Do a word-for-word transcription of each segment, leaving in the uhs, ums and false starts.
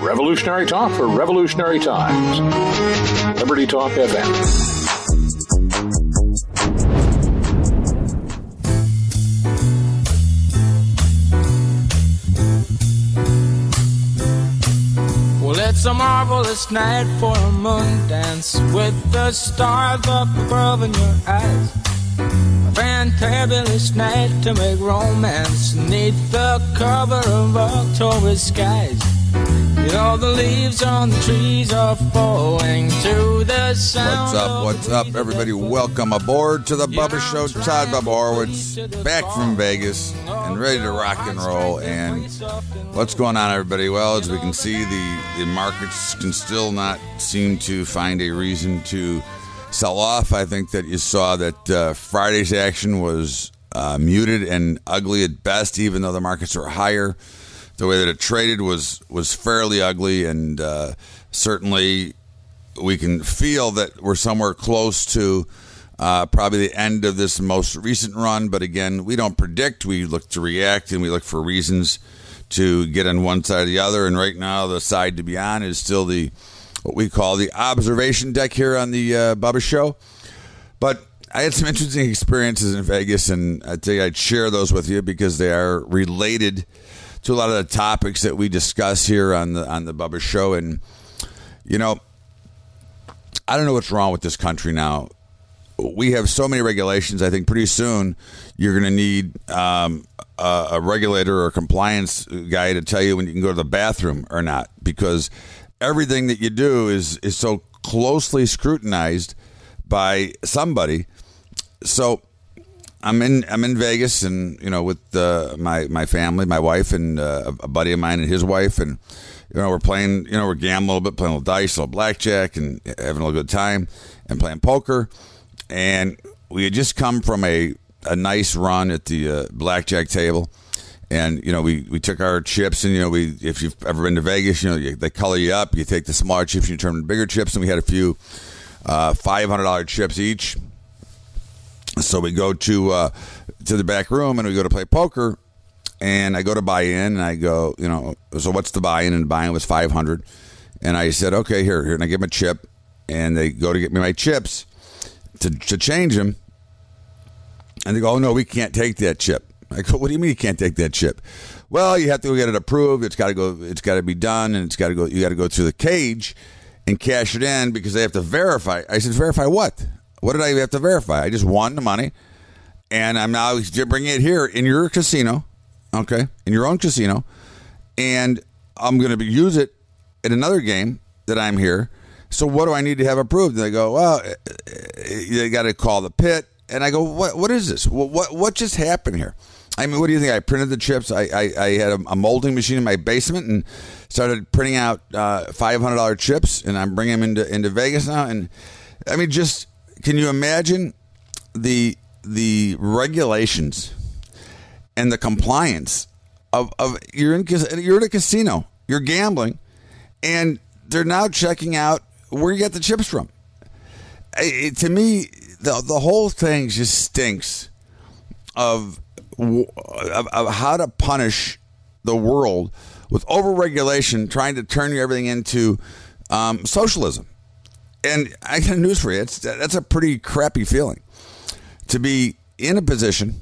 Revolutionary talk for revolutionary times. Liberty Talk F M. Well, it's a marvelous night for a moon dance with the stars up above in your eyes. A fantabulous night to make romance neath the cover of October skies. You know the leaves on the trees are falling to the sound. What's up, what's up, everybody? Welcome aboard to the Bubba Show. Todd Bubba Horowitz, back from Vegas and ready to rock and roll. And what's going on, everybody? Well, as we can see, the, the markets can still not seem to find a reason to sell off. I think that you saw that uh, Friday's action was uh, muted and ugly at best, even though the markets are higher. The way that it traded was was fairly ugly, and uh, certainly we can feel that we're somewhere close to uh, probably the end of this most recent run. But again, we don't predict. We look to react, and we look for reasons to get on one side or the other. And right now, the side to be on is still the what we call the observation deck here on the uh, Bubba Show. But I had some interesting experiences in Vegas, and I tell you, I'd share those with you because they are related to a lot of the topics that we discuss here on the on the Bubba Show. And you know, I don't know what's wrong with this country now. We have so many regulations. I think pretty soon you're going to need um, a, a regulator or a compliance guy to tell you when you can go to the bathroom or not, because everything that you do is is so closely scrutinized by somebody. So I'm in I'm in Vegas, and you know, with uh, my my family, my wife, and uh, a buddy of mine and his wife, and you know, we're playing, you know, we're gambling a little bit, playing a little dice, a little blackjack, and having a little good time, and playing poker. And we had just come from a a nice run at the uh, blackjack table, and you know, we, we took our chips, and you know, we if you've ever been to Vegas, you know, you, they color you up. You take the smaller chips, and you turn them into bigger chips, and we had a few uh, five hundred dollar chips each. So we go to uh, to the back room, and we go to play poker, and I go to buy in, and I go, you know, so what's the buy-in? And the buy-in was five hundred, and I said, okay, here, here, and I give them a chip, and they go to get me my chips to to change them, and they go, oh no, we can't take that chip. I go, what do you mean you can't take that chip? Well, you have to go get it approved. It's got to go. It's got to be done, and it's got to go. You got to go through the cage and cash it in because they have to verify. I said, verify what? What did I have to verify? I just won the money, and I'm now bringing it here in your casino, okay, in your own casino, and I'm going to use it in another game that I'm here. So what do I need to have approved? And they go, well, you got to call the pit. And I go, what? What is this? What, what What just happened here? I mean, what do you think? I printed the chips. I, I, I had a, a molding machine in my basement and started printing out uh, five hundred dollar chips, and I'm bringing them into, into Vegas now. And I mean, just... Can you imagine the the regulations and the compliance of, of you're in you're in a casino, you're gambling, and they're now checking out where you got the chips from. It, to me, the the whole thing just stinks of, of of how to punish the world with overregulation, trying to turn everything into um, socialism. And I got news for you. It's, that's a pretty crappy feeling to be in a position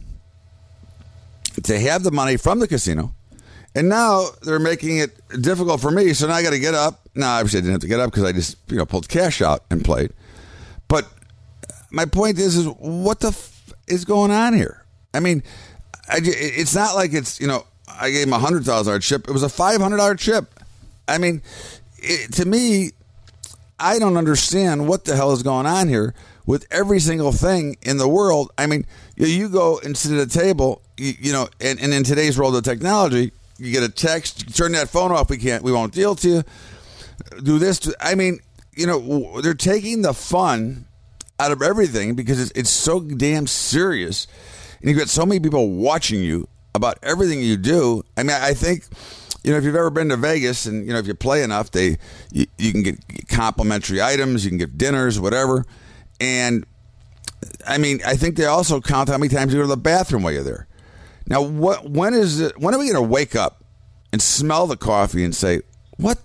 to have the money from the casino, and now they're making it difficult for me. So now I got to get up. No, obviously I didn't have to get up because I just you know pulled cash out and played. But my point is, is what the f- is going on here? I mean, I, it's not like it's you know I gave him a hundred thousand dollar chip. It was a five hundred dollar chip. I mean, it, to me. I don't understand what the hell is going on here with every single thing in the world. I mean, you, you go and sit at a table, you, you know, and, and in today's world of technology, you get a text, you turn that phone off, we can't, we won't deal to you. Do this. To, I mean, you know, they're taking the fun out of everything because it's, it's so damn serious. And you've got so many people watching you about everything you do. I mean, I think... You know, if you've ever been to Vegas and, you know, if you play enough, they you, you can get complimentary items, you can get dinners, whatever. And, I mean, I think they also count how many times you go to the bathroom while you're there. Now, what? when is it? When are we going to wake up and smell the coffee and say, what the f-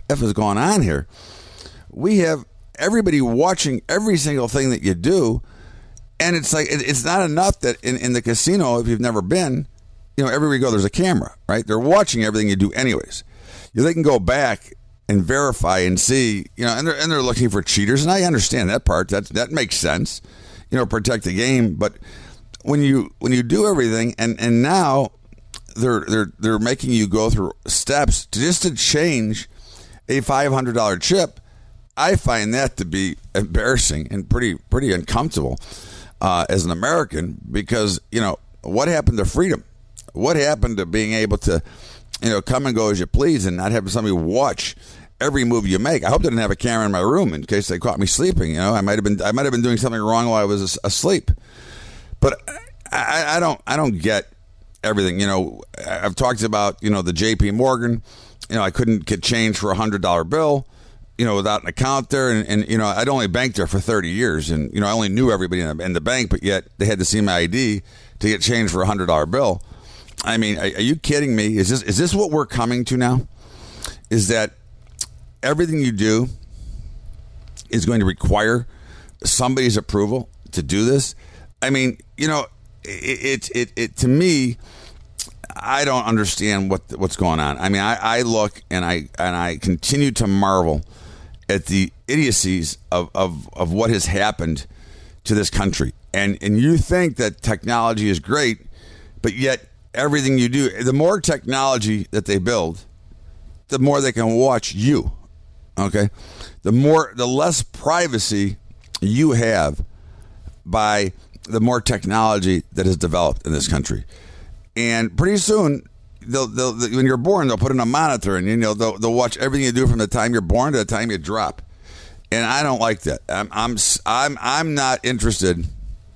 F is going on here? We have everybody watching every single thing that you do, and it's like it, it's not enough that in, in the casino, if you've never been, you know, everywhere you go, there's a camera, right? They're watching everything you do anyways. You know, they can go back and verify and see, you know, and they're, and they're looking for cheaters, and I understand that part. That, that makes sense, you know, protect the game. But when you when you do everything, and, and now they're they're they're making you go through steps to just to change a five hundred dollars chip, I find that to be embarrassing and pretty pretty uncomfortable uh, as an American, because, you know, what happened to freedom? What happened to being able to, you know, come and go as you please and not having somebody watch every move you make? I hope they didn't have a camera in my room in case they caught me sleeping. You know, I might have been I might have been doing something wrong while I was asleep. But I, I don't I don't get everything. You know, I've talked about, you know, the J P Morgan. You know, I couldn't get change for a hundred dollar bill, you know, without an account there, and, and you know, I'd only banked there for thirty years, and you know, I only knew everybody in the, in the bank, but yet they had to see my I D to get change for a hundred dollar bill. I mean, are, are you kidding me? Is this is this what we're coming to now? Is that everything you do is going to require somebody's approval to do this? I mean, you know, it it it, it to me, I don't understand what what's going on. I mean, I, I look and I and I continue to marvel at the idiocies of, of, of what has happened to this country. And and you think that technology is great, but yet everything you do, the more technology that they build, the more they can watch you. Okay? The more the less privacy you have by the more technology that is developed in this country. And pretty soon, they'll, they'll, when you're born, they'll put in a monitor, and you know they'll, they'll watch everything you do from the time you're born to the time you drop. And I don't like that. I'm I'm I'm I'm not interested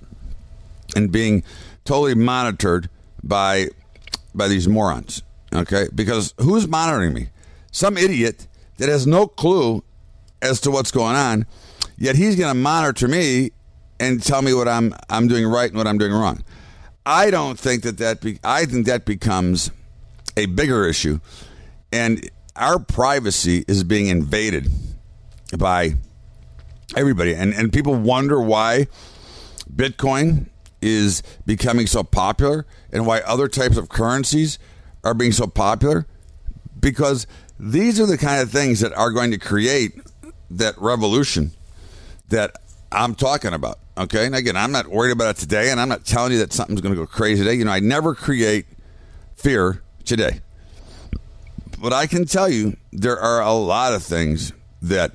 in being totally monitored by by these morons. Okay, because who's monitoring me? Some idiot that has no clue as to what's going on, yet he's going to monitor me and tell me what I'm I'm doing right and what I'm doing wrong. I don't think that that be, I think that becomes a bigger issue, and our privacy is being invaded by everybody, and and people wonder why Bitcoin is becoming so popular and why other types of currencies are being so popular, because these are the kind of things that are going to create that revolution that I'm talking about. Okay, and again, I'm not worried about it today, and I'm not telling you that something's going to go crazy today. You know, I never create fear today. But I can tell you there are a lot of things that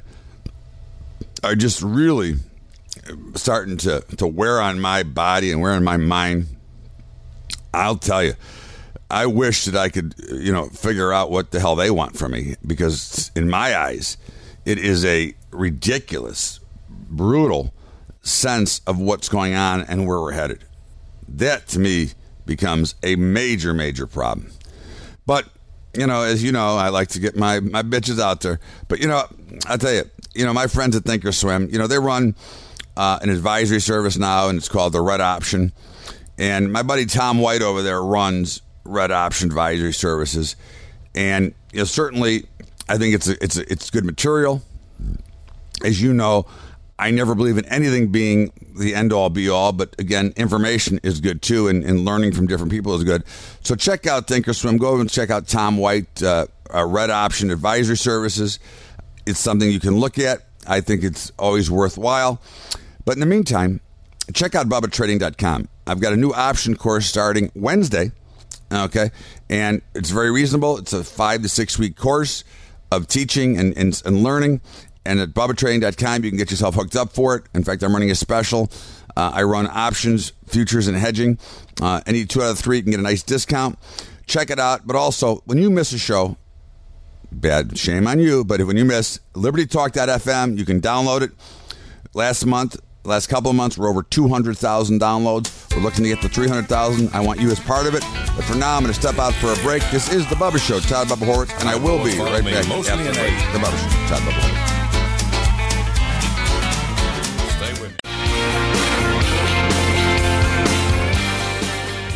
are just really starting to, to wear on my body and wear on my mind. I'll tell you, I wish that I could, you know, figure out what the hell they want from me, because in my eyes, it is a ridiculous, brutal sense of what's going on and where we're headed. That to me becomes a major, major problem. But, you know, as you know, I like to get my, my bitches out there. But, you know, I'll tell you, you know, my friends at Thinkorswim, you know, they run uh, an advisory service now, and it's called the Red Option. And my buddy Tom White over there runs Red Option Advisory Services. And, you know, certainly I think it's a, it's a, it's good material. As you know, I never believe in anything being the end-all, be-all, but again, information is good too, and, and learning from different people is good. So check out Thinkorswim. Go and check out Tom White, uh, uh, Red Option Advisory Services. It's something you can look at. I think it's always worthwhile. But in the meantime, check out Bubba Trading dot com. I've got a new option course starting Wednesday, okay? And it's very reasonable. It's a five to six week course of teaching and, and, and learning. And at Bubba Trading dot com, you can get yourself hooked up for it. In fact, I'm running a special. Uh, I run options, futures, and hedging. Uh, any two out of three, you can get a nice discount. Check it out. But also, when you miss a show, bad shame on you, but when you miss, Liberty Talk dot f m, you can download it. Last month, last couple of months, we're over two hundred thousand downloads. We're looking to get to three hundred thousand. I want you as part of it. But for now, I'm going to step out for a break. This is The Bubba Show, Todd Bubba Horwitz, and I will be right back after the break. The Bubba Show, Todd Bubba Horwitz.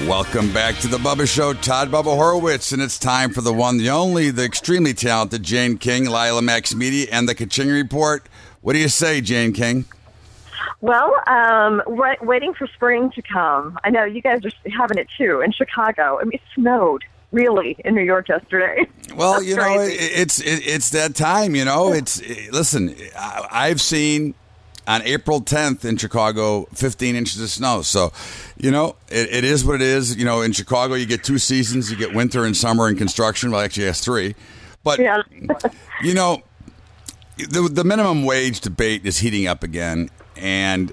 Welcome back to the Bubba Show. Todd Bubba Horowitz, and it's time for the one, the only, the extremely talented Jane King, Lila Max Media, and the Kaching Report. What do you say, Jane King? Well, um, wait, waiting for spring to come. I know you guys are having it too in Chicago. I mean, it snowed really in New York yesterday. Well, That's you know, crazy. it, it's it, it's that time. You know, it's it, listen. I, I've seen on April tenth in Chicago fifteen inches of snow. So, you know, it, it is what it is. You know, in Chicago, you get two seasons. You get winter and summer in construction. Well, actually, has three. But Yeah. you know, the the minimum wage debate is heating up again. And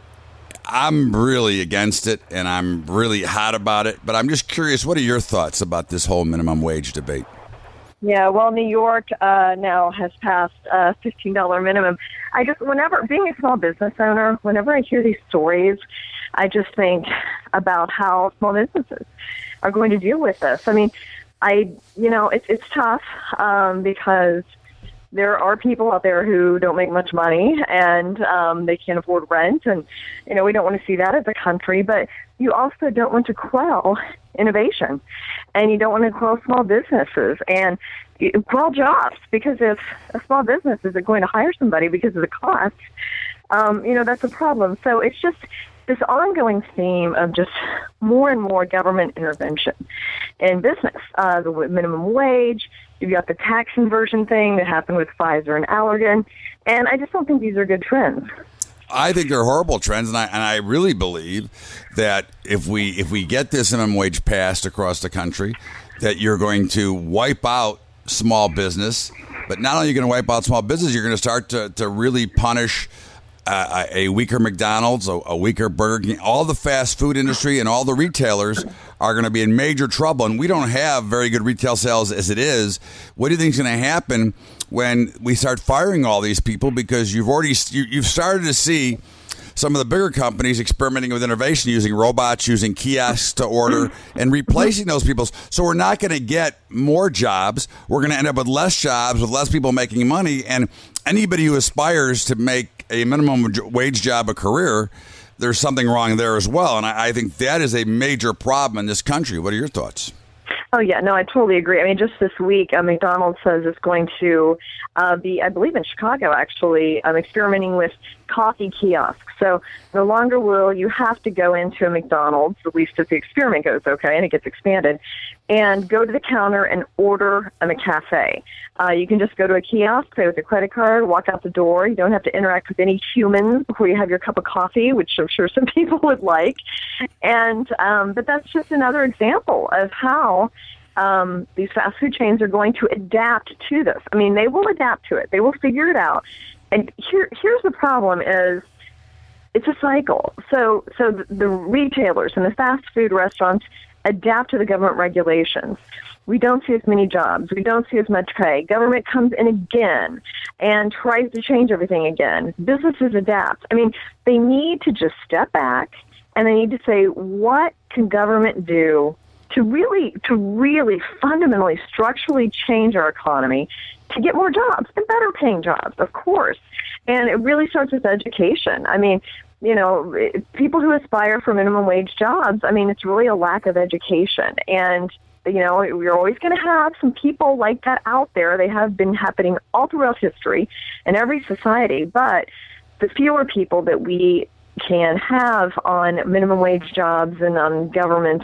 I'm really against it, and I'm really hot about it. But I'm just curious, what are your thoughts about this whole minimum wage debate? Yeah, well, New York uh, now has passed uh, fifteen dollars minimum. I just, whenever, being a small business owner, whenever I hear these stories, I just think about how small businesses are going to deal with this. I mean, I, you know, it's it's tough um, because there are people out there who don't make much money and um, they can't afford rent. And, you know, we don't want to see that as a country, but you also don't want to quell innovation and you don't want to quell small businesses and quell jobs, because if a small business isn't going to hire somebody because of the cost, um, you know, that's a problem. So it's just this ongoing theme of just more and more government intervention in business, uh, the minimum wage. You've got the tax inversion thing that happened with Pfizer and Allergan, and I just don't think these are good trends. I think they're horrible trends, and I and I really believe that if we if we get this minimum wage passed across the country, that you're going to wipe out small business. But not only are you going to wipe out small business, you're going to start to to really punish Uh, a weaker McDonald's, a, a weaker Burger King. All the fast food industry and all the retailers are going to be in major trouble, and we don't have very good retail sales as it is. What do you think is going to happen when we start firing all these people? Because you've already you, you've started to see some of the bigger companies experimenting with innovation, using robots, using kiosks to order, and replacing those people. So we're not going to get more jobs. We're going to end up with less jobs, with less people making money. And anybody who aspires to make a minimum wage job a career, there's something wrong there as well. And I, I think that is a major problem in this country. What are your thoughts? Oh, yeah, no, I totally agree. I mean, just this week, uh, McDonald's says it's going to uh, be, I believe in Chicago, actually, um, experimenting with coffee kiosks. So no longer will you have to go into a McDonald's, at least if the experiment goes okay and it gets expanded, and go to the counter and order a McCafe. Uh, you can just go to a kiosk, pay with a credit card, walk out the door. You don't have to interact with any humans before you have your cup of coffee, which I'm sure some people would like. And um, but that's just another example of how um, these fast food chains are going to adapt to this. I mean, they will adapt to it. They will figure it out. And here, here's the problem is it's a cycle. So, so the, the retailers and the fast food restaurants adapt to the government regulations. We don't see as many jobs. We don't see as much pay. Government comes in again and tries to change everything again. Businesses adapt. I mean, they need to just step back and they need to say, what can government do to really, to really fundamentally, structurally change our economy to get more jobs and better paying jobs, of course. And it really starts with education. I mean, you know, people who aspire for minimum wage jobs, I mean, it's really a lack of education. And, you know, we're always going to have some people like that out there. They have been happening all throughout history in every society. But the fewer people that we can have on minimum wage jobs and on government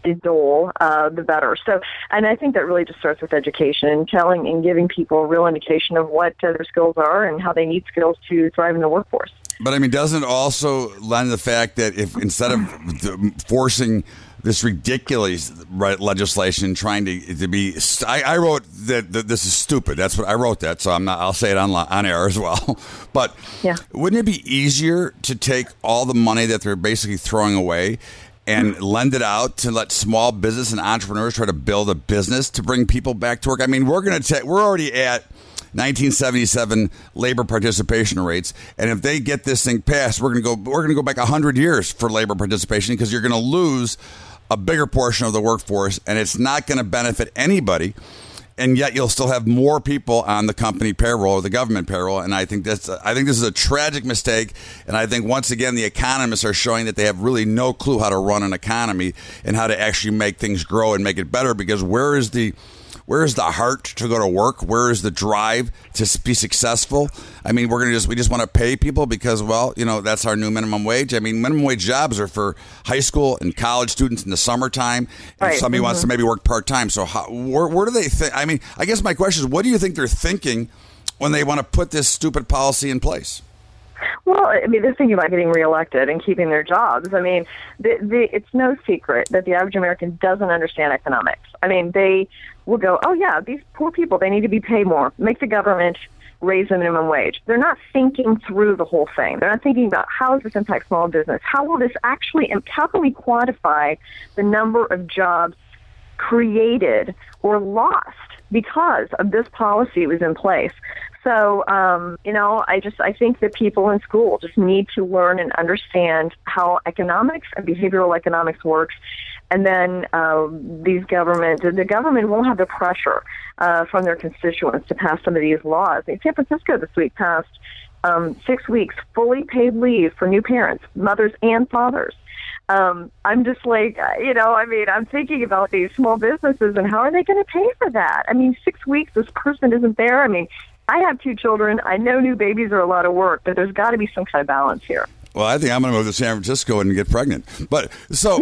dole, uh, the better. So, and I think that really just starts with education and telling and giving people a real indication of what uh, their skills are and how they need skills to thrive in the workforce. But I mean, doesn't it also lend the fact that if instead of forcing this ridiculous legislation, trying to to be, I, I wrote that, that this is stupid. That's what I wrote that, so I'm not. I'll say it on on air as well. But yeah. Wouldn't it be easier to take all the money that they're basically throwing away and lend it out to let small business and entrepreneurs try to build a business to bring people back to work? I mean, we're going to take. We're already at nineteen seventy-seven labor participation rates, and if they get this thing passed, we're going to go we're going to go back one hundred years for labor participation, because you're going to lose a bigger portion of the workforce, and it's not going to benefit anybody. and yet you'll still have more people on the company payroll or the government payroll. And I think that's I think this is a tragic mistake. And I think once again the economists are showing that they have really no clue how to run an economy and how to actually make things grow and make it better. Because where is the Where is the heart to go to work? Where is the drive to be successful? I mean, we're gonna just we just want to pay people because, well, you know, that's our new minimum wage. I mean, minimum wage jobs are for high school and college students in the summertime, and right. somebody mm-hmm. wants to maybe work part time. So, how, where, where do they think? I mean, I guess my question is, what do you think they're thinking when they want to put this stupid policy in place? Well, I mean, they're thinking about getting reelected and keeping their jobs. I mean, the, the, it's no secret that the average American doesn't understand economics. I mean, they will go, oh, yeah, these poor people, they need to be paid more. Make the government raise the minimum wage. They're not thinking through the whole thing. They're not thinking about how does this impact small business? How will this actually, how can we quantify the number of jobs created or lost because of this policy was in place? So, um, you know, I just I think that people in school just need to learn and understand how economics and behavioral economics works. And then uh, these government, the government won't have the pressure uh, from their constituents to pass some of these laws. In San Francisco this week passed um, six weeks fully paid leave for new parents, mothers and fathers. Um, I'm just like, you know, I mean, I'm thinking about these small businesses and how are they going to pay for that? I mean, six weeks, this person isn't there. I mean, I have two children. I know new babies are a lot of work, but there's got to be some kind of balance here. Well, I think I'm going to move to San Francisco and get pregnant. But so,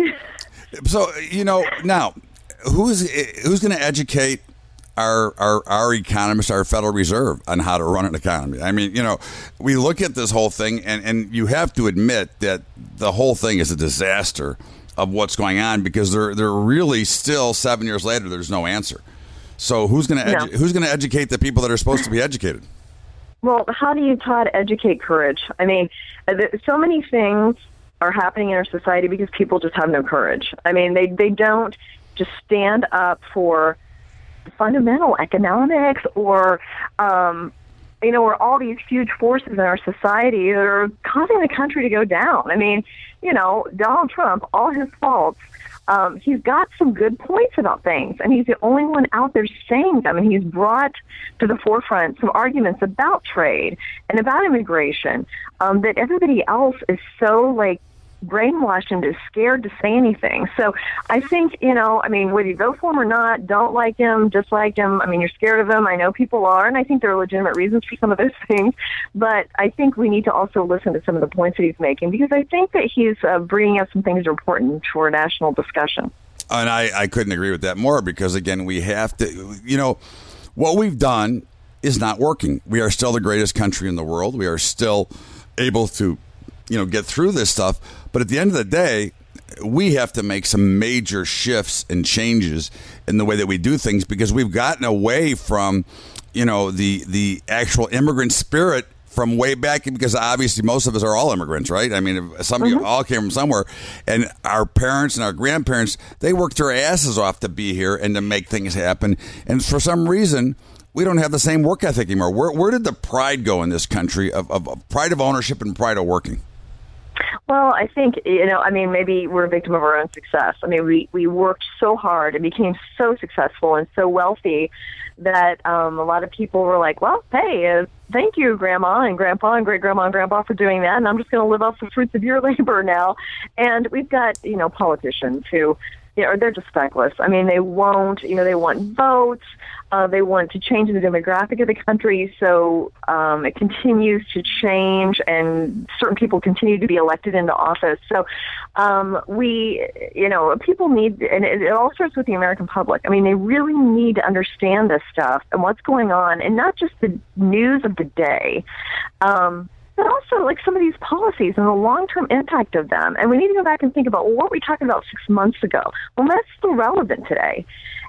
so you know, now who's who's going to educate our our our economists, our Federal Reserve, on how to run an economy? I mean, you know, we look at this whole thing, and and you have to admit that the whole thing is a disaster of what's going on because they're they're really still seven years later. There's no answer. So who's going to edu- no. who's going to educate the people that are supposed to be educated? Well, how do you, Todd, educate courage? I mean, so many things are happening in our society because people just have no courage. I mean, they, they don't just stand up for fundamental economics or, um, you know, or all these huge forces in our society that are causing the country to go down. I mean, you know, Donald Trump, all his faults, Um, he's got some good points about things, and he's the only one out there saying them, and he's brought to the forefront some arguments about trade and about immigration um, that everybody else is so, like, brainwashed and is scared to say anything. So I think, you know, I mean, whether you vote for him or not, don't like him, dislike him, I mean, you're scared of him. I know people are, and I think there are legitimate reasons for some of those things, but I think we need to also listen to some of the points that he's making because I think that he's uh, bringing up some things that are important for national discussion. And I, I couldn't agree with that more because, again, we have to, you know, what we've done is not working. We are still the greatest country in the world. We are still able to, you know, get through this stuff. But at the end of the day, we have to make some major shifts and changes in the way that we do things because we've gotten away from, you know, the the actual immigrant spirit from way back because obviously most of us are all immigrants, right? I mean, some of you all came from somewhere, and our parents and our grandparents, they worked their asses off to be here and to make things happen. And for some reason, we don't have the same work ethic anymore. Where where did the pride go in this country of, of, of pride of ownership and pride of working? Well, I think, you know, I mean, maybe we're a victim of our own success. I mean, we, we worked so hard and became so successful and so wealthy that um, a lot of people were like, well, hey, uh, thank you, Grandma and Grandpa and Great-Grandma and Grandpa for doing that, and I'm just going to live off the fruits of your labor now. And we've got, you know, politicians who, you know, they're just feckless. I mean, they won't, you know, they want votes. Uh, they want to change the demographic of the country, so um, it continues to change, and certain people continue to be elected into office. So um, we, you know, people need, and it, it all starts with the American public. I mean, they really need to understand this stuff and what's going on, and not just the news of the day, um, but also like some of these policies and the long-term impact of them. And we need to go back and think about, well, what were we talking about six months ago? Well, that's still relevant today.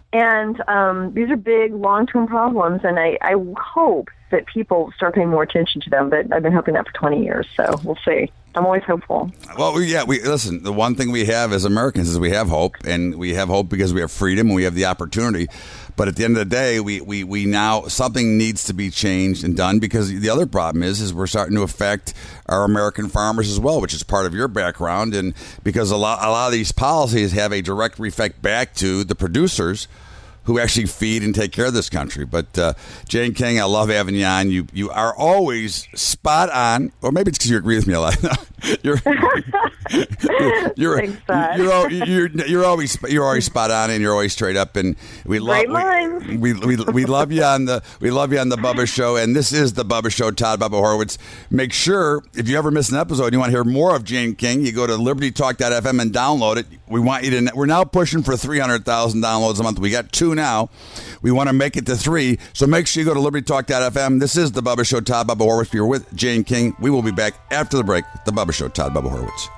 And um, these are big, long-term problems, and I, I hope that people start paying more attention to them. But I've been hoping that for twenty years, so we'll see. I'm always hopeful. Well, yeah, we listen, the one thing we have as Americans is we have hope, and we have hope because we have freedom and we have the opportunity. But at the end of the day, we, we, we now, something needs to be changed and done because the other problem is, is we're starting to affect our American farmers as well, which is part of your background. And because a lot, a lot of these policies have a direct effect back to the producers who actually feed and take care of this country. But uh, Jane King, I love having you on. You you are always spot on, or maybe it's because you agree with me a lot. you're, you're, you're, you're, you're, you're always you're always spot on, and you're always straight up. And we love we, we, we, we love you on the we love you on the Bubba Show. And this is the Bubba Show. Todd Bubba Horowitz. Make sure if you ever miss an episode and you want to hear more of Jane King, you go to liberty talk dot f m and download it. We want you to. We're now pushing for three hundred thousand downloads a month. We got two now. We want to make it to three. So make sure you go to liberty talk dot f m. This is the Bubba Show. Todd Bubba Horowitz. You're with Jane King. We will be back after the break. The Bubba Show. Todd Bubba Horowitz.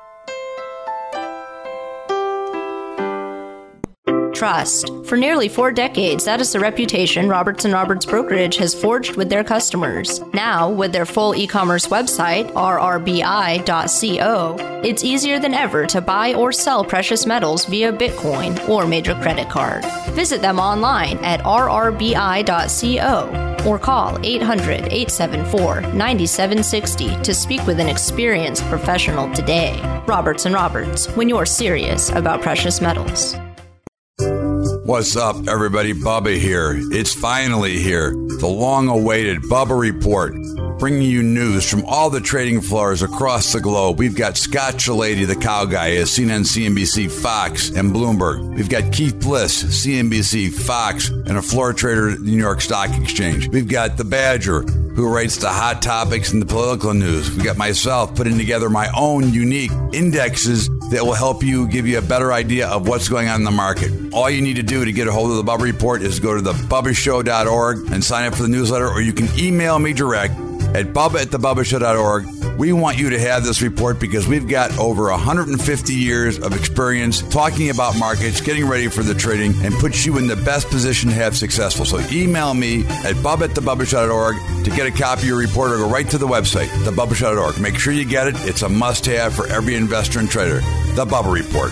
Trust. For nearly four decades, that is the reputation Roberts and Roberts Brokerage has forged with their customers. Now, with their full e-commerce website, r r b i dot co, it's easier than ever to buy or sell precious metals via Bitcoin or major credit card. Visit them online at r r b i dot co or call eight hundred, eight seven four, nine seven six zero to speak with an experienced professional today. Roberts and Roberts, when you're serious about precious metals. What's up, everybody? Bubba here. It's finally here. The long-awaited Bubba Report, bringing you news from all the trading floors across the globe. We've got Scott Chilady, the cow guy, at C N N, C N B C, Fox, and Bloomberg. We've got Keith Bliss, C N B C, Fox, and a floor trader at the New York Stock Exchange. We've got the Badger, who rates the hot topics in the political news. We've got myself putting together my own unique indexes that will help you, give you a better idea of what's going on in the market. All you need to do to get a hold of the Bubba Report is go to the bubba show dot org and sign up for the newsletter, or you can email me direct at bubba at the bubba show dot org. We want you to have this report because we've got over one hundred fifty years of experience talking about markets, getting ready for the trading, and puts you in the best position to have successful. So email me at bubba at the bubba show dot org to get a copy of your report, or go right to the website, the bubba show dot org. Make sure you get it. It's a must-have for every investor and trader. The Bubba Report.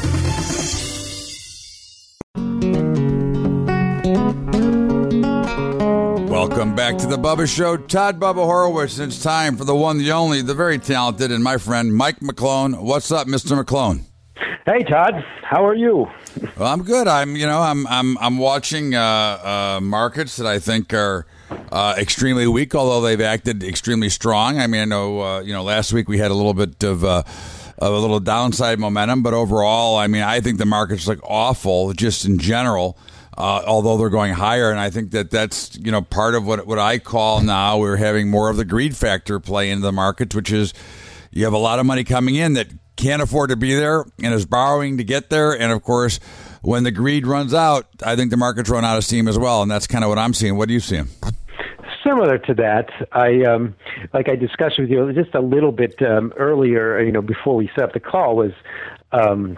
Welcome back to the Bubba Show. Todd Bubba Horowitz. It's time for the one, the only, the very talented, and my friend Mike McClone. What's up, Mister McClone? Hey, Todd. How are you? Well, I'm good. I'm, you know, I'm, I'm, I'm watching uh, uh, markets that I think are uh, extremely weak, although they've acted extremely strong. I mean, I know, uh, you know, last week we had a little bit of, uh, of a little downside momentum, but overall, I mean, I think the markets look awful just in general. Uh, although they're going higher, and I think that that's, you know, part of what what I call now we're having more of the greed factor play into the markets, which is you have a lot of money coming in that can't afford to be there and is borrowing to get there. And, of course, when the greed runs out, I think the markets run out of steam as well, and that's kind of what I'm seeing. What do you see? Similar to that, I um, like I discussed with you just a little bit um, earlier, you know, before we set up the call, was um,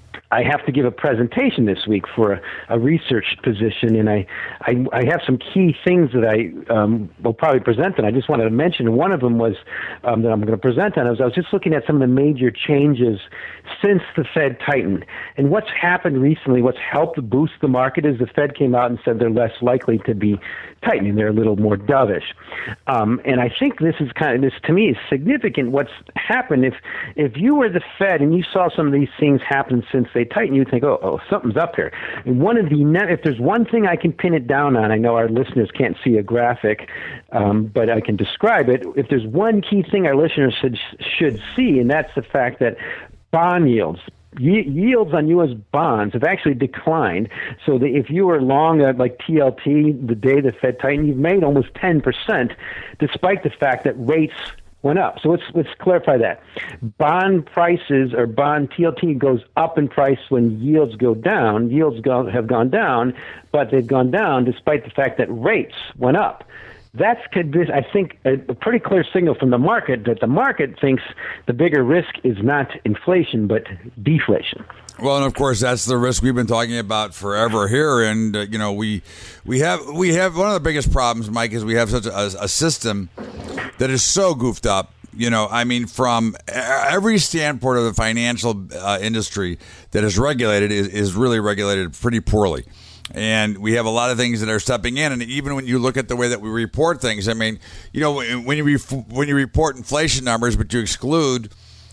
I have to give a presentation this week for a, a research position, and I, I, I have some key things that I um, will probably present, and I just wanted to mention. One of them was um, that I'm going to present on. I was, I was just looking at some of the major changes since the Fed tightened. And what's happened recently, what's helped boost the market is the Fed came out and said they're less likely to be tightening. They're a little more dovish. Um, and I think this is kind of, this to me is significant. What's happened, if if you were the Fed and you saw some of these things happen since they tightened, you'd think, oh, oh something's up here. And one of the, if there's one thing I can pin it down on, I know our listeners can't see a graphic, um, but I can describe it. If there's one key thing our listeners should, should see, and that's the fact that bond yields, yields on U S bonds have actually declined. So that if you were long at like T L T the day the Fed tightened, you've made almost ten percent, despite the fact that rates went up. So let's let's clarify that. Bond prices or bond T L T goes up in price when yields go down. Yields go, have gone down, but they've gone down despite the fact that rates went up. That's, I think, a pretty clear signal from the market that the market thinks the bigger risk is not inflation, but deflation. Well, and of course, that's the risk we've been talking about forever here. And, uh, you know, we we have we have one of the biggest problems, Mike, is we have such a, a system that is so goofed up. You know, I mean, from every standpoint of the financial uh, industry that is regulated is, is really regulated pretty poorly. And we have a lot of things that are stepping in. And even when you look at the way that we report things, I mean, you know, when you re- when you report inflation numbers, but you exclude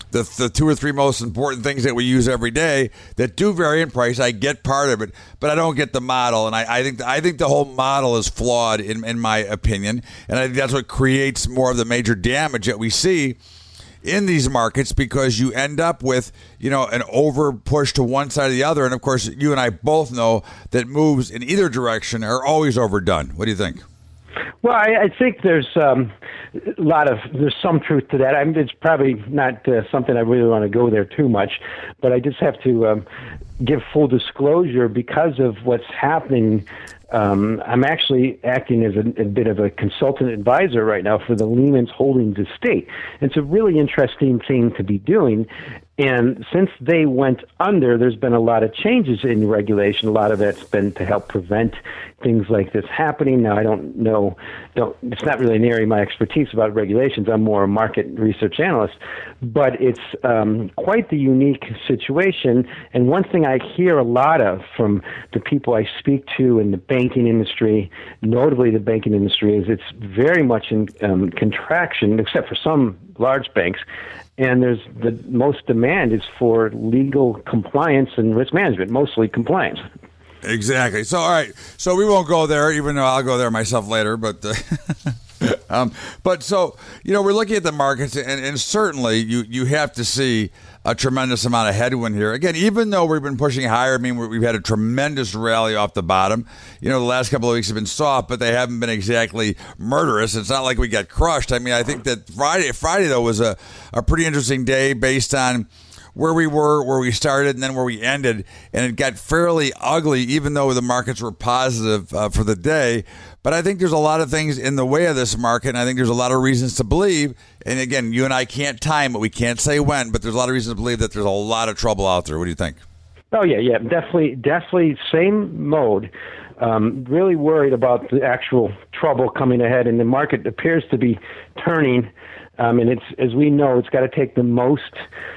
the, the two or three most important things that we use every day that do vary in price. I get part of it, but I don't get the model. And I, I think I think the whole model is flawed, in, in my opinion. And I think that's what creates more of the major damage that we see in these markets, because you end up with, you know, an over push to one side or the other. And of course, you and I both know that moves in either direction are always overdone. What do you think? Well, I, I think there's um, a lot of there's some truth to that. I mean, it's probably not uh, something I really want to go there too much, but I just have to um, give full disclosure because of what's happening. Um, I'm actually acting as a, a bit of a consultant advisor right now for the Lehman's Holdings estate. And it's a really interesting thing to be doing. And since they went under, there's been a lot of changes in regulation. A lot of that's been to help prevent things like this happening. Now, I don't know, don't, it's not really an area of my expertise about regulations. I'm more a market research analyst. But it's um, quite the unique situation. And one thing I hear a lot of from the people I speak to in the banking industry, notably the banking industry, is it's very much in um, contraction, except for some large banks. And there's the most demand is for legal compliance and risk management, mostly compliance. Exactly. So, all right. So we won't go there, even though I'll go there myself later. But, uh, um, but so you know, we're looking at the markets, and, and certainly you you have to see a tremendous amount of headwind here. Again, even though we've been pushing higher, I mean, we've had a tremendous rally off the bottom. You know, the last couple of weeks have been soft, but they haven't been exactly murderous. It's not like we got crushed. I mean, I think that Friday, Friday though, was a, a pretty interesting day based on where we were, where we started, and then where we ended. And it got fairly ugly, even though the markets were positive uh, for the day. But I think there's a lot of things in the way of this market, and I think there's a lot of reasons to believe. And again, you and I can't time it. We can't say when, but there's a lot of reasons to believe that there's a lot of trouble out there. What do you think? Oh, yeah, yeah, definitely, definitely same mode. Um, really worried about the actual trouble coming ahead, and the market appears to be turning. Um, and it's, as we know, it's got to take the most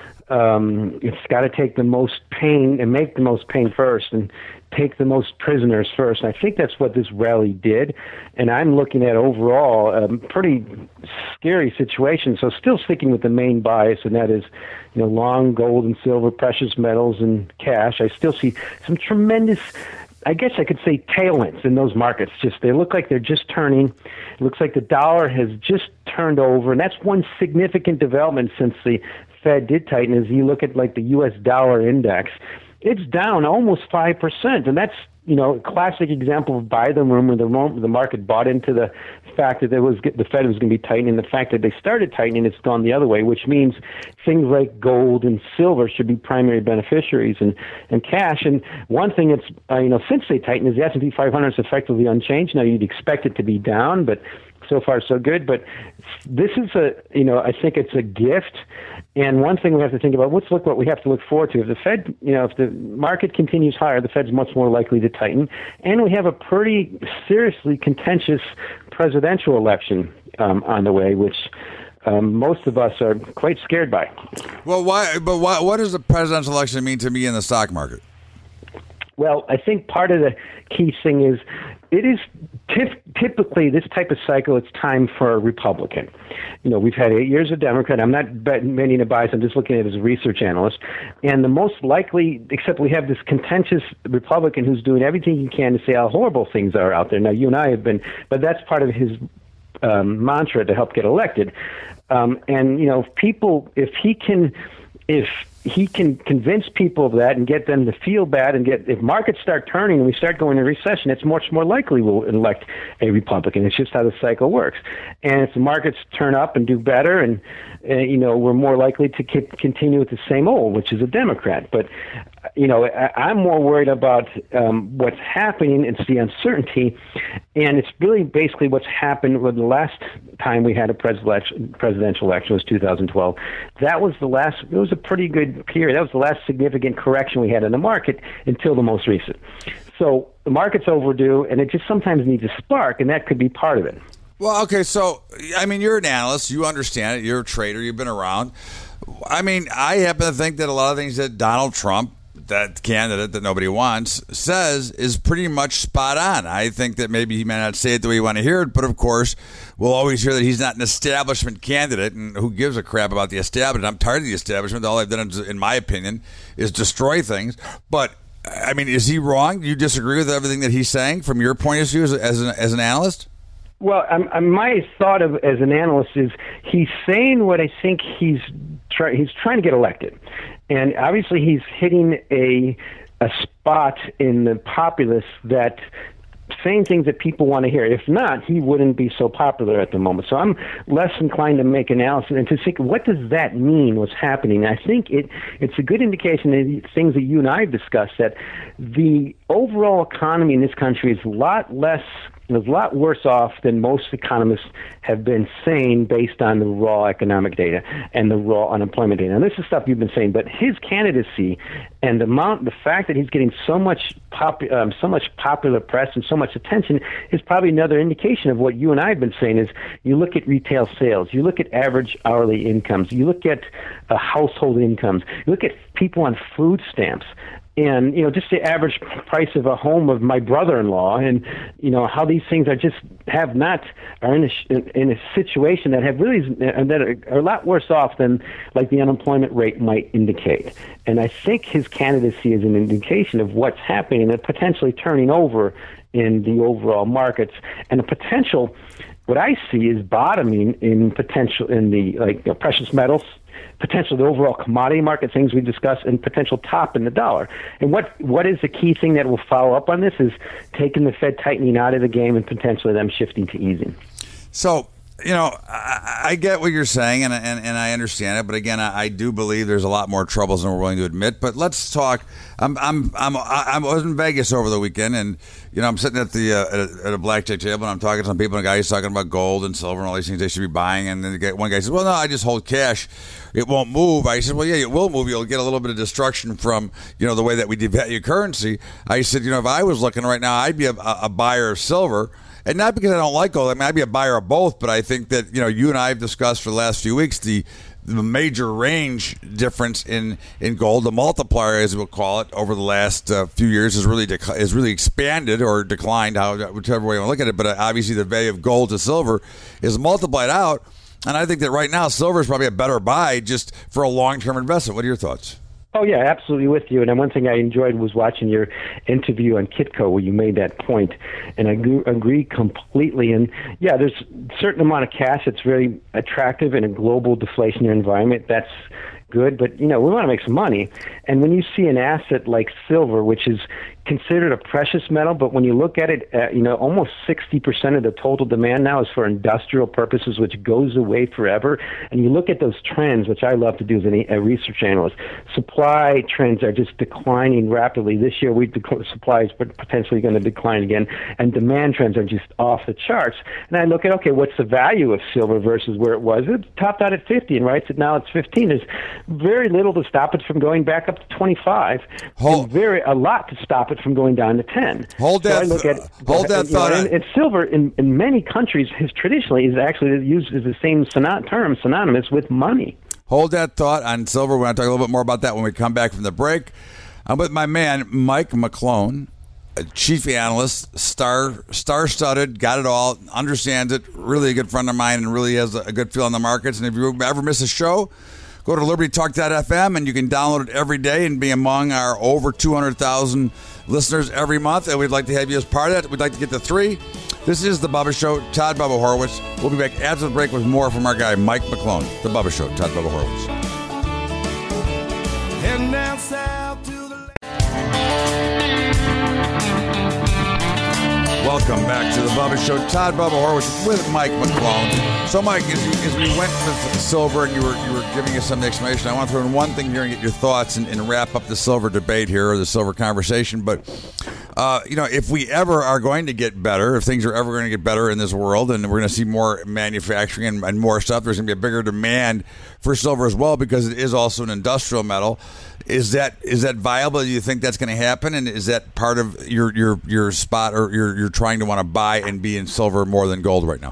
Um, it's got to take the most pain and make the most pain first and take the most prisoners first. And I think that's what this rally did. And I'm looking at overall a um, pretty scary situation. So still sticking with the main bias, and that is, you know, long gold and silver, precious metals and cash. I still see some tremendous, I guess I could say, tailwinds in those markets. Just they look like they're just turning. It looks like the dollar has just turned over, and that's one significant development since the Fed did tighten. As you look at like the U S dollar index, it's down almost five percent, and that's, you know, a classic example of buy the rumor. The the market bought into the fact that there was the Fed was going to be tightening. The fact that they started tightening, it's gone the other way, which means things like gold and silver should be primary beneficiaries, and, and cash. And one thing that's uh, you know, since they tightened is the S and P five hundred is effectively unchanged. Now you'd expect it to be down, but so far so good. But this is a, you know, I think it's a gift. And one thing we have to think about, let's look what we have to look forward to. If the Fed, you know, if the market continues higher, the Fed's much more likely to tighten. And we have a pretty seriously contentious presidential election um, on the way, which um, most of us are quite scared by. Well, why? But why, what does the presidential election mean to me in the stock market? Well, I think part of the key thing is it is tif- typically this type of cycle, it's time for a Republican. You know, we've had eight years of Democrat. I'm not betting a bias. I'm just looking at it as a research analyst. And the most likely, except we have this contentious Republican who's doing everything he can to say how horrible things are out there. Now, you and I have been, but that's part of his um, mantra to help get elected. Um, and, you know, people, if he can, if he can convince people of that and get them to feel bad, and get, if markets start turning and we start going into recession, it's much more likely we'll elect a Republican. It's just how the cycle works. And if the markets turn up and do better, and uh, you know, we're more likely to keep, continue with the same old, which is a Democrat. But you know, I, I'm more worried about um, what's happening. It's the uncertainty, and it's really basically what's happened with the last time we had a presidential election was two thousand twelve. That was the last. It was a pretty good period. That was the last significant correction we had in the market until the most recent. So the market's overdue, and it just sometimes needs a spark, and that could be part of it. Well, okay, so, I mean, you're an analyst. You understand it. You're a trader. You've been around. I mean, I happen to think that a lot of things that Donald Trump that candidate that nobody wants says is pretty much spot on. I think that maybe he may not say it the way you want to hear it, but of course, we'll always hear that he's not an establishment candidate, and who gives a crap about the establishment? I'm tired of the establishment. All they've done, in my opinion, is destroy things. But, I mean, is he wrong? Do you disagree with everything that he's saying from your point of view as, as, an, as an analyst? Well, I'm, I'm, my thought of as an analyst is he's saying what I think he's try, he's trying to get elected, and obviously he's hitting a a spot in the populace that saying things that people want to hear. If not, he wouldn't be so popular at the moment. So I'm less inclined to make analysis and to think, what does that mean, what's happening? I think it it's a good indication of things that you and I have discussed, that the overall economy in this country is a lot less, is a lot worse off than most economists have been saying based on the raw economic data and the raw unemployment data. And this is stuff you've been saying, but his candidacy and the amount, the fact that he's getting so much pop, um, so much popular press and so much attention is probably another indication of what you and I have been saying. Is you look at retail sales, you look at average hourly incomes, you look at uh, household incomes, you look at people on food stamps. And, you know, just the average price of a home of my brother-in-law, and, you know, how these things are just have not, are in a, in a situation that have really, that are a lot worse off than like the unemployment rate might indicate. And I think his candidacy is an indication of what's happening and potentially turning over in the overall markets, and the potential, what I see is bottoming in potential in the, like, you know, precious metals, potential the overall commodity market, things we discussed, and potential top in the dollar. And what what is the key thing that will follow up on this is taking the Fed tightening out of the game and potentially them shifting to easing. So, you know, I, I get what you're saying, and, and and I understand it. But again, I, I do believe there's a lot more troubles than we're willing to admit. But let's talk. I'm I'm I'm I was in Vegas over the weekend, and you know, I'm sitting at the uh, at, a, at a blackjack table, and I'm talking to some people, and a guy's talking about gold and silver and all these things they should be buying. And then the guy, one guy says, "Well, no, I just hold cash. It won't move." I said, "Well, yeah, it will move. You'll get a little bit of destruction from, you know, the way that we devalue currency." I said, "You know, if I was looking right now, I'd be a, a buyer of silver." And not because I don't like gold. I mean, I'd be a buyer of both, but I think that, you know, you and I have discussed for the last few weeks the the major range difference in, in gold, the multiplier, as we'll call it, over the last uh, few years has really dec- has really expanded or declined, how whichever way you want to look at it. But obviously, the value of gold to silver is multiplied out, and I think that right now silver is probably a better buy just for a long term investment. What are your thoughts? Oh, yeah, absolutely with you. And then one thing I enjoyed was watching your interview on Kitco where you made that point, and I agree, agree completely. And, yeah, there's a certain amount of cash that's very attractive in a global deflationary environment. That's good, but, you know, we want to make some money. And when you see an asset like silver, which is considered a precious metal, but when you look at it, uh, you know, almost sixty percent of the total demand now is for industrial purposes, which goes away forever. And you look at those trends, which I love to do as a, a research analyst. Supply trends are just declining rapidly. This year, we dec- supply is potentially going to decline again, and demand trends are just off the charts. And I look at, okay, what's the value of silver versus where it was? It topped out at fifty, and right so now it's fifteen. There's very little to stop it from going back up to twenty-five, Hold. and very a lot to stop it from going down to ten. Hold so that. I look at, hold that you know, thought. And, and silver in, in many countries is traditionally is actually used as the same synony- term, synonymous with money. Hold that thought on silver. We're going to talk a little bit more about that when we come back from the break. I'm with my man Mike McClone, a chief analyst, star star-studded, got it all, understands it. Really a good friend of mine, and really has a good feel on the markets. And if you ever miss a show, go to liberty talk dot f m, and you can download it every day and be among our over two hundred thousand listeners every month. And we'd like to have you as part of that. We'd like to get to three. This is The Bubba Show. Todd Bubba Horowitz. We'll be back after the break with more from our guy, Mike McClone. The Bubba Show. Todd Bubba Horowitz. Heading down south to the Welcome back to The Bubba Show. Todd Bubba Horowitz with Mike McClone. So, Mike, as, you, as we went with silver and you were you were giving us some explanation, I want to throw in one thing here and get your thoughts and, and wrap up the silver debate here, or the silver conversation. But, uh, you know, if we ever are going to get better, if things are ever going to get better in this world, and we're going to see more manufacturing and, and more stuff, there's going to be a bigger demand for silver as well, because it is also an industrial metal. Is that is that viable? Do you think that's going to happen? And is that part of your your, your spot, or you're, you're trying to want to buy and be in silver more than gold right now?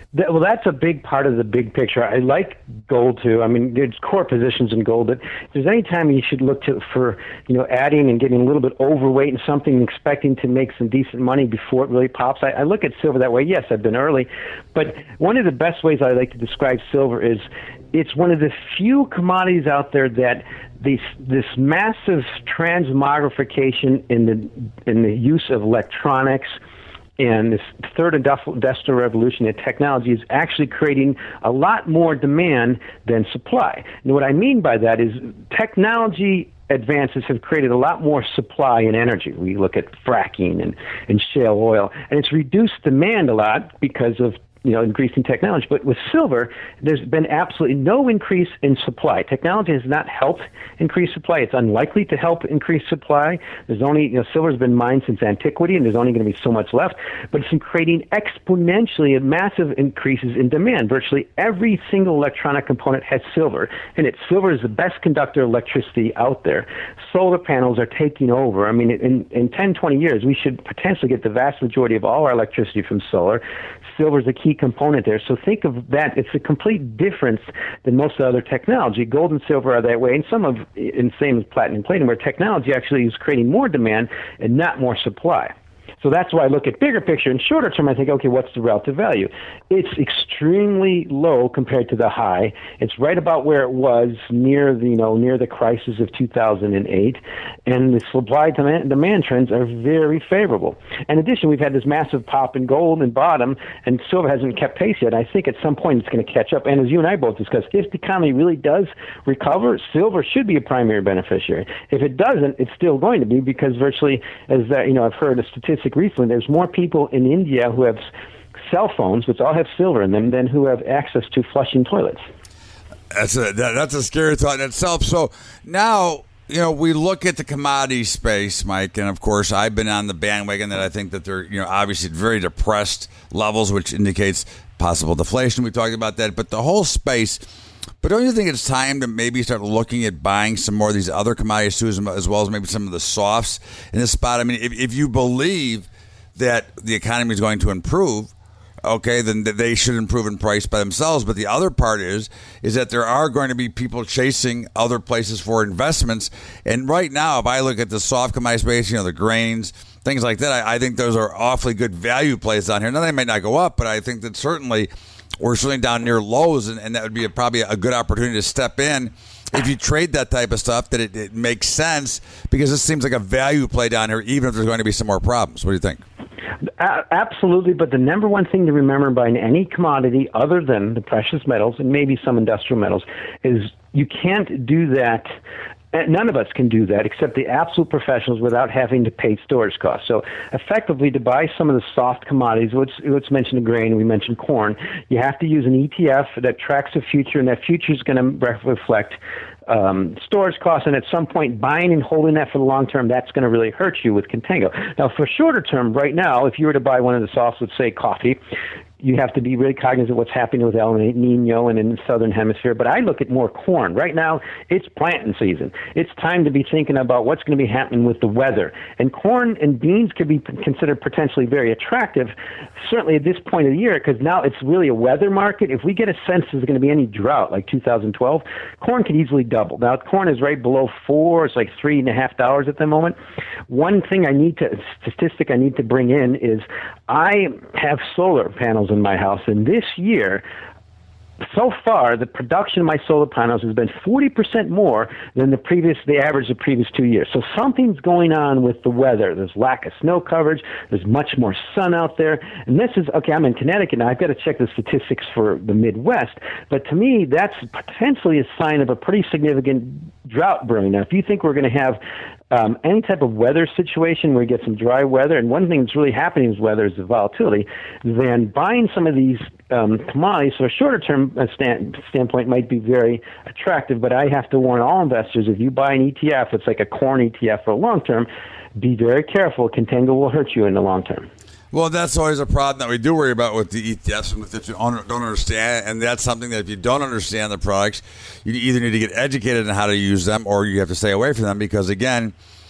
That, well, that's a big part of the big picture. I like gold too. I mean, there's core positions in gold. But if there's any time you should look to for, you know, adding and getting a little bit overweight in something and expecting to make some decent money before it really pops, I, I look at silver that way. Yes, I've been early. But one of the best ways I like to describe silver is it's one of the few commodities out there that this, this massive transmogrification in the, in the use of electronics and this third industrial revolution in technology is actually creating a lot more demand than supply. And what I mean by that is technology advances have created a lot more supply and energy. We look at fracking and, and shale oil, and it's reduced demand a lot because of you know, increasing technology. But with silver, there's been absolutely no increase in supply. Technology has not helped increase supply. It's unlikely to help increase supply. There's only, you know, silver's been mined since antiquity, and there's only going to be so much left. But it's creating exponentially massive increases in demand. Virtually every single electronic component has silver, and it's silver is the best conductor of electricity out there. Solar panels are taking over. I mean, in, in ten, twenty years, we should potentially get the vast majority of all our electricity from solar. Silver is a key component there. So think of that. It's a complete difference than most of the other technology. Gold and silver are that way, and some of, and same as platinum and palladium, where technology actually is creating more demand and not more supply. So that's why I look at bigger picture. In shorter term, I think, okay, what's the relative value? It's extremely low compared to the high. It's right about where it was near the, you know, near the crisis of two thousand eight, and the supply demand, demand trends are very favorable. In addition, we've had this massive pop in gold and bottom, and silver hasn't kept pace yet. I think at some point it's going to catch up. And as you and I both discussed, if the economy really does recover, silver should be a primary beneficiary. If it doesn't, it's still going to be, because virtually, as uh, you know, I've heard a statistic recently, there's more people in India who have cell phones, which all have silver in them, than who have access to flushing toilets. That's a that, that's a scary thought in itself. So now, you know, we look at the commodity space, Mike, and of course, I've been on the bandwagon that I think that they're, you know, obviously at very depressed levels, which indicates possible deflation. We talked about that, but the whole space. But don't you think it's time to maybe start looking at buying some more of these other commodities too, as well as maybe some of the softs in this spot? I mean, if, if you believe that the economy is going to improve, okay, then they should improve in price by themselves. But the other part is, is that there are going to be people chasing other places for investments. And right now, if I look at the soft commodity space, you know, the grains, things like that, I, I think those are awfully good value plays down here. Now, they might not go up, but I think that certainly we're certainly down near lows, and, and that would be a, probably a good opportunity to step in if you trade that type of stuff, that it, it makes sense, because this seems like a value play down here, even if there's going to be some more problems. What do you think? Uh, absolutely, but the number one thing to remember buying any commodity other than the precious metals and maybe some industrial metals is you can't do that. None of us can do that except the absolute professionals without having to pay storage costs. So effectively, to buy some of the soft commodities, let's, let's mention the grain, we mentioned corn, you have to use an E T F that tracks the future, and that future is going to reflect Um, storage costs, and at some point buying and holding that for the long term, that's going to really hurt you with contango. Now, for shorter term, right now, if you were to buy one of the softs, let's say coffee, you have to be really cognizant of what's happening with El Nino and in the southern hemisphere. But I look at more corn. Right now, it's planting season. It's time to be thinking about what's going to be happening with the weather. And corn and beans could be considered potentially very attractive, certainly at this point of the year, because now it's really a weather market. If we get a sense there's going to be any drought like two thousand twelve, corn could easily double. Now, corn is right below four. It's like three and a half dollars at the moment. One thing I need to, statistic I need to bring in is I have solar panels in my house, and this year, so far, the production of my solar panels has been forty percent more than the previous, the average of the previous two years. So something's going on with the weather. There's lack of snow coverage. There's much more sun out there. And this is, okay, I'm in Connecticut now. I've got to check the statistics for the Midwest. But to me, that's potentially a sign of a pretty significant drought brewing. Now, if you think we're going to have Um, any type of weather situation where you get some dry weather, and one thing that's really happening with weather is the volatility, then buying some of these um, commodities for a shorter term uh, stand, standpoint might be very attractive. But I have to warn all investors, if you buy an E T F, it's like a corn E T F for a long term, be very careful. Contango will hurt you in the long term. Well, that's always a problem that we do worry about with the E T Fs, and with that you don't understand. And that's something that if you don't understand the products, you either need to get educated on how to use them, or you have to stay away from them, because, again,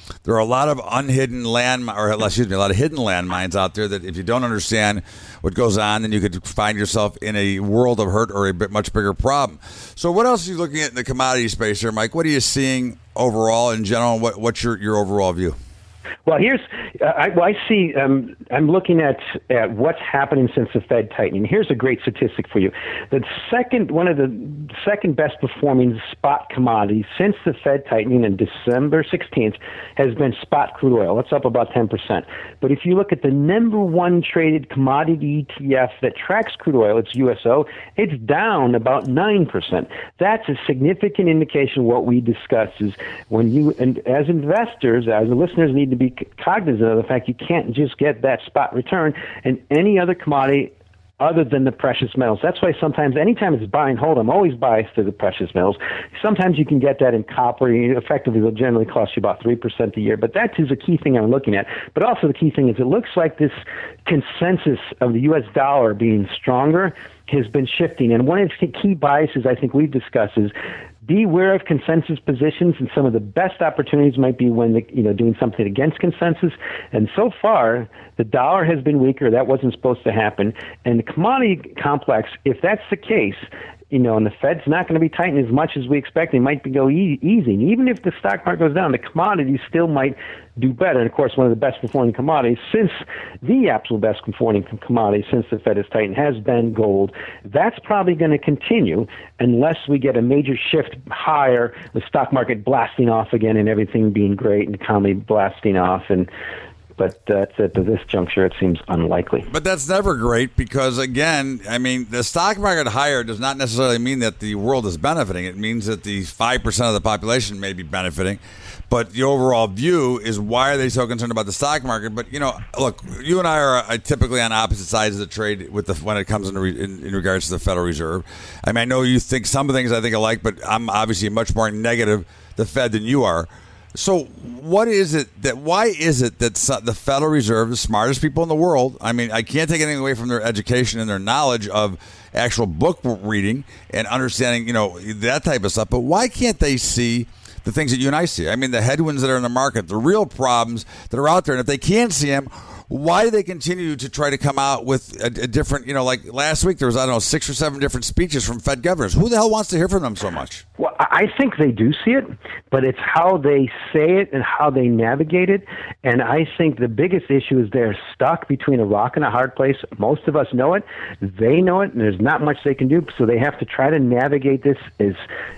there are a lot of unhidden land, or excuse me, a lot of hidden landmines out there that if you don't understand what goes on, then you could find yourself in a world of hurt or a bit much bigger problem. So what else are you looking at in the commodity space here, Mike? What are you seeing overall in general? What, what's your, your overall view? Well, here's uh, I, well, I see. Um, I'm looking at, at what's happening since the Fed tightening. Here's a great statistic for you: the second, one of the second best performing spot commodities since the Fed tightening in December sixteenth has been spot crude oil. That's up about ten percent. But if you look at the number one traded commodity E T F that tracks crude oil, it's U S O. It's down about nine percent. That's a significant indication of what we discussed. Is when you, and as investors, as the listeners, need to be cognizant of the fact you can't just get that spot return in any other commodity other than the precious metals. That's why sometimes, anytime it's buy and hold, I'm always biased to the precious metals. Sometimes you can get that in copper. Effectively, it'll generally cost you about three percent a year. But that is a key thing I'm looking at. But also the key thing is it looks like this consensus of the U S dollar being stronger has been shifting. And one of the key biases I think we've discussed is beware of consensus positions, and some of the best opportunities might be when the, you know doing something against consensus. And so far, the dollar has been weaker. That wasn't supposed to happen. And the commodity complex, if that's the case, you know, and the Fed's not going to be tightening as much as we expect, they might be go e- easy. And even if the stock market goes down, the commodities still might do better. And of course, one of the best performing commodities since the absolute best performing commodity since the Fed has tightened has been gold. That's probably going to continue unless we get a major shift higher, the stock market blasting off again and everything being great and the economy blasting off. And But uh, at this juncture, it seems unlikely. But that's never great because, again, I mean, the stock market higher does not necessarily mean that the world is benefiting. It means that the five percent of the population may be benefiting. But the overall view is, why are they so concerned about the stock market? But, you know, look, you and I are uh, typically on opposite sides of the trade with the, when it comes in, re, in, in regards to the Federal Reserve. I mean, I know you think some of the things I think alike, but I'm obviously much more negative the Fed than you are. So what is it that, why is it that the Federal Reserve, the smartest people in the world, I mean, I can't take anything away from their education and their knowledge of actual book reading and understanding, you know, that type of stuff, but why can't they see the things that you and I see? I mean, the headwinds that are in the market, the real problems that are out there, and if they can't see them, why do they continue to try to come out with a, a different, you know, like last week there was, I don't know, six or seven different speeches from Fed governors. Who the hell wants to hear from them so much? Well, I think they do see it, but it's how they say it and how they navigate it. And I think the biggest issue is they're stuck between a rock and a hard place. Most of us know it. They know it, and there's not much they can do. So they have to try to navigate this as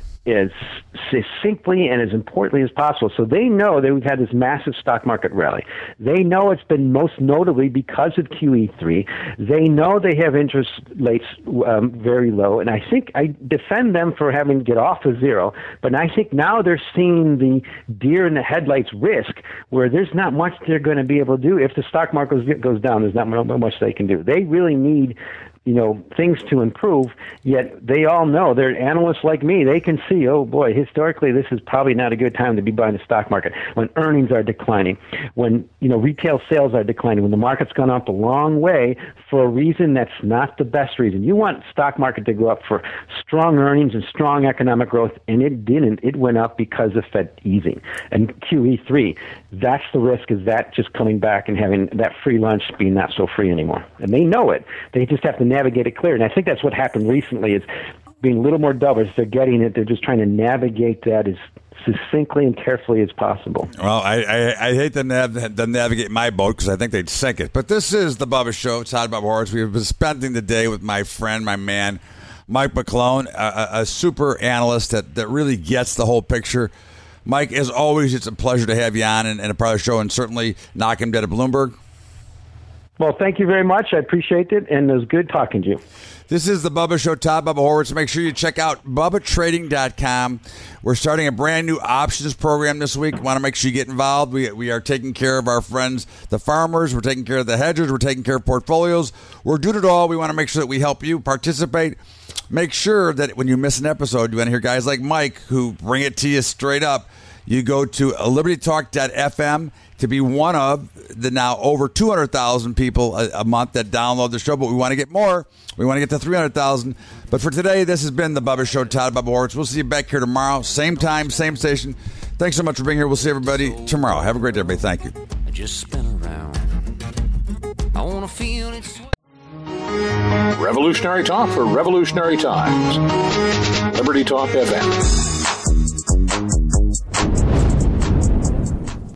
as succinctly and as importantly as possible. So they know that we've had this massive stock market rally. They know it's been most notably because of Q E three. They know they have interest rates um, very low, and I think I defend them for having to get off of zero, but I think now they're seeing the deer in the headlights risk, where there's not much they're going to be able to do. If the stock market goes down, there's not much they can do. They really need you know, things to improve, yet they all know, they're analysts like me, they can see, oh boy, historically this is probably not a good time to be buying the stock market, when earnings are declining, when, you know, retail sales are declining, when the market's gone up a long way for a reason that's not the best reason. You want stock market to go up for strong earnings and strong economic growth, and it didn't. It went up because of Fed easing. And Q E three, that's the risk, is that just coming back and having that free lunch being not so free anymore. And they know it. They just have to navigate it clear. And I think that's what happened recently, is being a little more dovish. They're getting it. They're just trying to navigate that as succinctly and carefully as possible. Well, I, I, I hate to, nav- to navigate my boat because I think they'd sink it. But this is the Bubba Show. Todd Bubba Horwitz. We've been spending the day with my friend, my man, Mike McClone, a, a super analyst that, that really gets the whole picture. Mike, as always, it's a pleasure to have you on and, and a part of the show, and certainly knock him dead at Bloomberg. Well, thank you very much. I appreciate it, and it was good talking to you. This is the Bubba Show, Todd Bubba Horwitz. Make sure you check out Bubba Trading dot com. We're starting a brand new options program this week. Want to make sure you get involved. We we are taking care of our friends, the farmers. We're taking care of the hedgers. We're taking care of portfolios. We're doing it all. We want to make sure that we help you participate. Make sure that when you miss an episode, you want to hear guys like Mike who bring it to you straight up. You go to liberty talk dot f m to be one of the now over two hundred thousand people a, a month that download the show, but we want to get more. We want to get to three hundred thousand. But for today, this has been the Bubba Show, Todd Bubba Horwitz. We'll see you back here tomorrow. Same time, same station. Thanks so much for being here. We'll see everybody tomorrow. Have a great day, everybody. Thank you. I just spin around. I want to feel it. Revolutionary talk for revolutionary times. Liberty Talk F M.